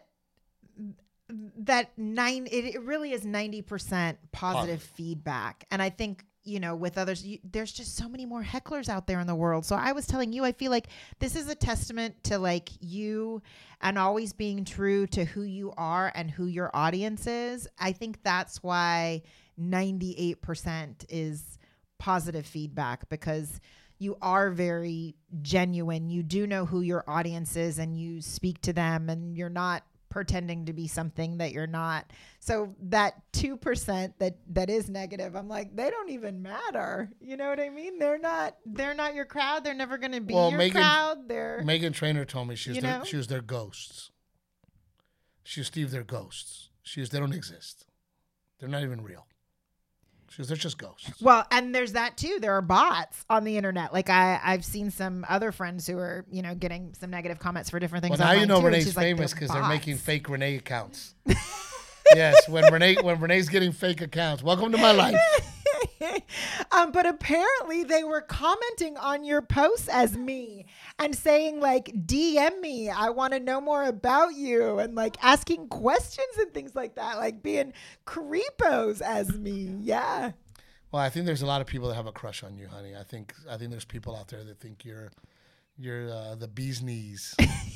it really is 90% positive feedback. And I think, with others, there's just so many more hecklers out there in the world. So I was telling you, I feel like this is a testament to like you and always being true to who you are and who your audience is. I think that's why 98% is positive feedback, because you are very genuine. You do know who your audience is and you speak to them, and you're not pretending to be something that you're not. So that 2% that is negative, I'm like, they don't even matter. You know what I mean? They're not your crowd. They're never going to be your crowd. Meghan Trainor told me she was their ghosts. She was Steve, their ghosts. They don't exist. They're not even real. They're just ghosts. Well, and there's that too. There are bots on the internet. Like I've seen some other friends who are, getting some negative comments for different things. Well, now Renee's famous because they're making fake Renee accounts. Yes, when Renee's getting fake accounts. Welcome to my life. But apparently they were commenting on your posts as me and saying like, DM me, I want to know more about you, and like asking questions and things like that, like being creepos as me. Yeah. Well, I think there's a lot of people that have a crush on you, honey. I think there's people out there that think you're the bee's knees.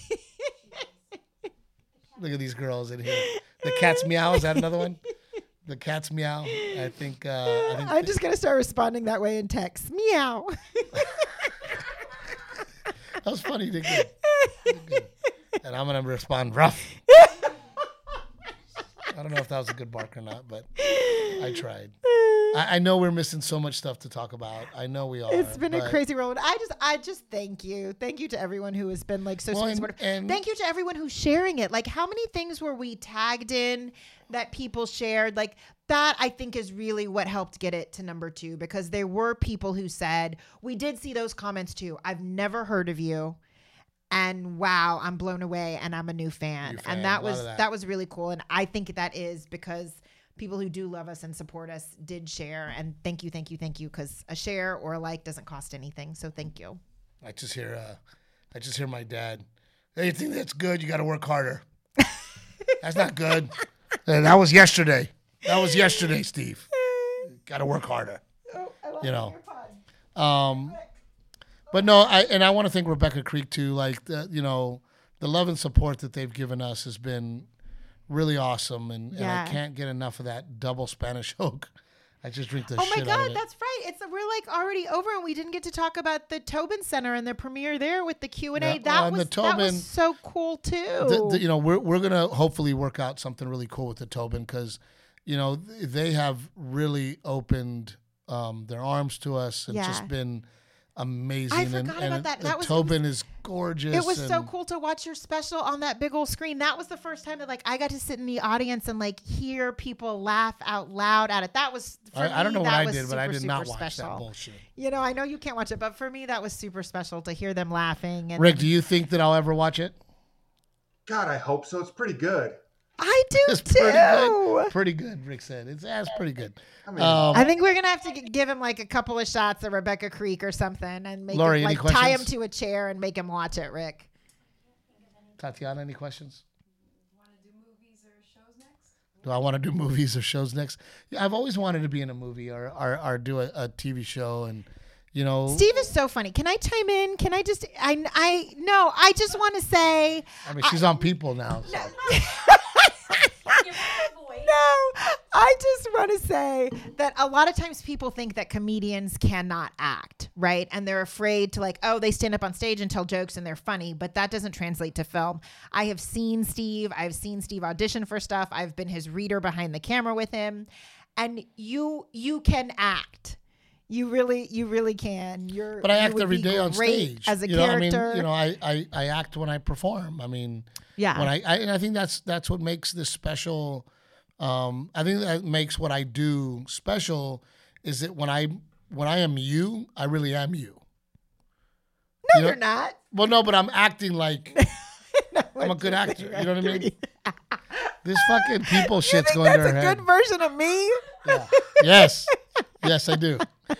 Look at these girls in here. The cat's meow. Is that another one? The cat's meow. I think I'm just gonna start responding that way in text. Meow. That was funny. You did good. And I'm gonna respond rough. I don't know if that was a good bark or not, but I tried. I know we're missing so much stuff to talk about. I know we are. It's been a crazy road. I just thank you. Thank you to everyone who has been like so sweet and supportive. And thank you to everyone who's sharing it. Like, how many things were we tagged in that people shared? Like, that I think is really what helped get it to number 2, because there were people who said, we did see those comments too. I've never heard of you. And wow, I'm blown away and I'm a new fan. And that was really cool. And I think that is because people who do love us and support us did share. And thank you, because a share or a like doesn't cost anything. So thank you. I just hear my dad. Hey, you think that's good? You got to work harder. That's not good. That was yesterday. Steve. Got to work harder. Oh, I love your pod. But no, I want to thank Rebecca Creek too. Like the love and support that they've given us has been really awesome, and I can't get enough of that double Spanish Oak. I just drink the shit out of it. Oh my God, that's right. We're like already over, and we didn't get to talk about the Tobin Center and the premiere there with the Q&A. Yeah, that was so cool too. We're gonna hopefully work out something really cool with the Tobin, because they have really opened their arms to us and just been amazing. I forgot about that. That was Tobin is gorgeous. It was so cool to watch your special on that big old screen. That was the first time that like I got to sit in the audience and like hear people laugh out loud at it. That was I don't know what I did, but I did not watch that bullshit. You know, I know you can't watch it, but for me that was super special to hear them laughing. And Rick, do you think that I'll ever watch it? God, I hope so. It's pretty good. I do it's too. Pretty good, Rick said. It's pretty good. I think we're gonna have to give him like a couple of shots of Rebecca Creek or something, and make Lori, him, like tie him to a chair and make him watch it. Rick, Tatiana, any questions? Want to do movies or shows next? Do I want to do movies or shows next? Yeah, I've always wanted to be in a movie or do a TV show, and you know, Steve is so funny. Can I chime in? Can I just? I just want to say. I mean, she's on People now. So. No, I just want to say that a lot of times people think that comedians cannot act, right? And they're afraid to like, oh, they stand up on stage and tell jokes and they're funny, but that doesn't translate to film. I have seen Steve. I've seen Steve audition for stuff. I've been his reader behind the camera with him. And you can act. You really can. But I act every day on stage as a character. I act when I perform. I mean, yeah. And I think that's what makes this special. I think that makes what I do special is that when I am you, I really am you. No, you're not. Well, no, but I'm acting like I'm a good actor. You know what I mean? This fucking People shit's going to her head. That's a good version of me. Yeah. Yes, I do.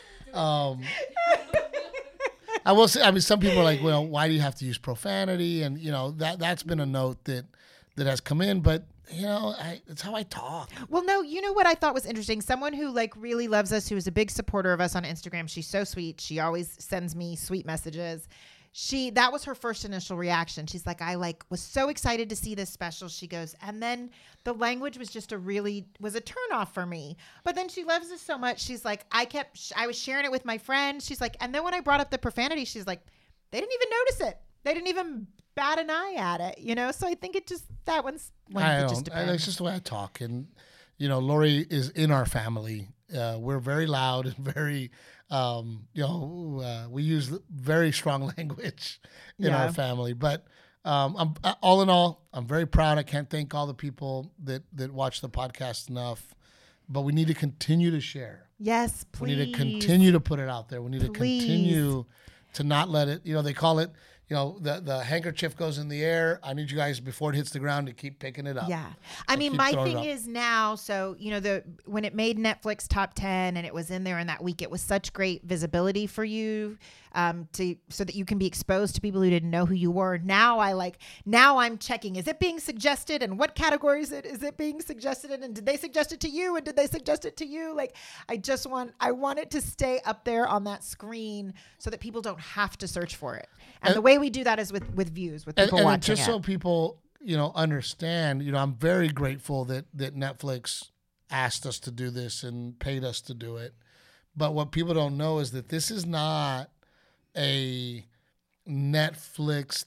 I will say. I mean, some people are like, "Well, why do you have to use profanity?" And you know that's been a note that has come in, but. You know, it's how I talk. Well, no, you know what I thought was interesting? Someone who like really loves us, who is a big supporter of us on Instagram. She's so sweet. She always sends me sweet messages. That was her first initial reaction. She's like, I like was so excited to see this special. She goes, and then the language was just was a turnoff for me. But then she loves us so much. She's like, I was sharing it with my friends. She's like, and then when I brought up the profanity, she's like, they didn't even notice it. They didn't even bat an eye at it, you know? So I think it's just the way I talk. And, you know, Lori is in our family. We're very loud and very, we use very strong language in our family. But all in all, I'm very proud. I can't thank all the people that watch the podcast enough. But we need to continue to share. Yes, please. We need to continue to put it out there. We need to continue to not let it, you know, they call it, you know, the handkerchief goes in the air. I need you guys before it hits the ground to keep picking it up. Yeah. I mean, my thing is now, so, you know, when it made Netflix top 10 and it was in there in that week, it was such great visibility for you so that you can be exposed to people who didn't know who you were. Now I'm checking, is it being suggested and what categories is it being suggested in? And did they suggest it to you? And did they suggest it to you? Like, I want it to stay up there on that screen so that people don't have to search for it. And the way we do that is with views, with people watching just so people, you know, understand, you know, I'm very grateful that Netflix asked us to do this and paid us to do it. But what people don't know is that this is not a Netflix.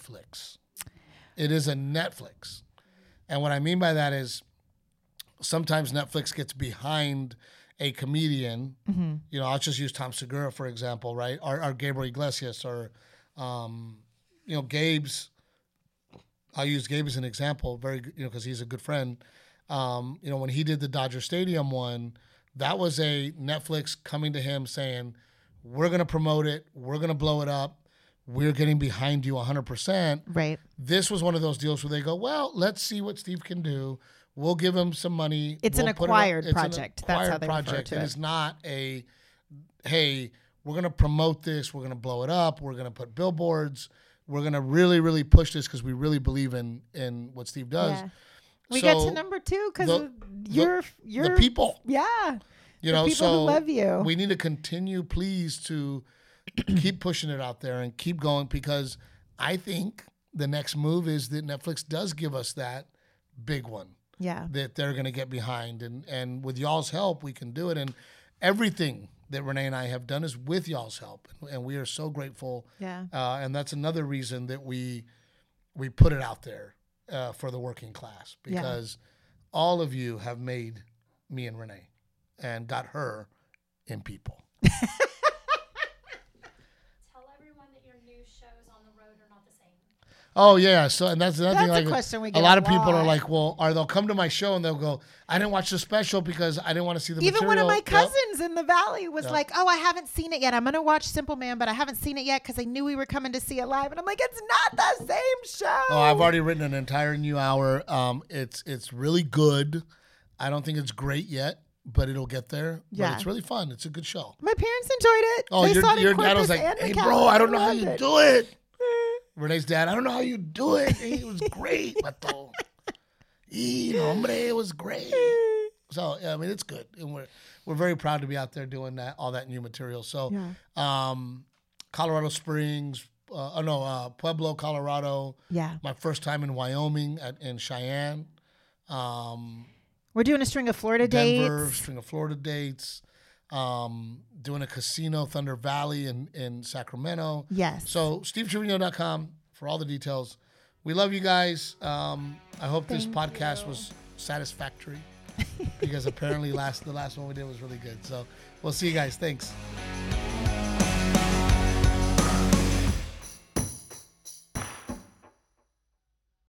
It is a Netflix. And what I mean by that is sometimes Netflix gets behind a comedian. Mm-hmm. You know, I'll just use Tom Segura, for example, right? Or Gabriel Iglesias or, you know, Gabe's. I'll use Gabe as an example, because he's a good friend. You know, when he did the Dodger Stadium one, that was a Netflix coming to him saying, we're going to promote it. We're going to blow it up. We're getting behind you 100%. Right. This was one of those deals where they go, well, let's see what Steve can do. We'll give him some money. It's an acquired project. That's how they refer to it. And it's not a, hey, we're going to promote this. We're going to blow it up. We're going to put billboards. We're going to really, really push this because we really believe in what Steve does. Yeah. We got to number 2 because you're the people. Yeah. You know, people who love you. We need to continue, please, to keep pushing it out there and keep going, because I think the next move is that Netflix does give us that big one. Yeah. That they're going to get behind. And with y'all's help, we can do it. And everything that Renee and I have done is with y'all's help. And we are so grateful. Yeah. And that's another reason that we put it out there for the working class, because all of you have made me and Renee and got her in People. Oh yeah, so and that's another thing. Like, a question we get a lot of people are like, well, they'll come to my show and they'll go, I didn't watch the special because I didn't want to see the Even material. one of my cousins in the Valley was like, oh, I haven't seen it yet. I'm gonna watch Simple Man, but I haven't seen it yet because I knew we were coming to see it live. And I'm like, it's not the same show. Oh, I've already written an entire new hour. It's really good. I don't think it's great yet, but it'll get there. Yeah. But it's really fun. It's a good show. My parents enjoyed it. Oh, your dad was like, hey, bro, I don't know how you do it. Renee's dad, I don't know how you do it. It was great, Pato. It was great. So, yeah, I mean, it's good. And we're very proud to be out there doing all that new material. So, Colorado Springs, Pueblo, Colorado. Yeah. My first time in Wyoming in Cheyenne. We're doing a string of Florida Denver, dates. string of Florida dates. Doing a casino, Thunder Valley in Sacramento. Yes. So SteveTrevino.com for all the details. We love you guys. I hope this podcast was satisfactory because apparently the last one we did was really good. So we'll see you guys. Thanks.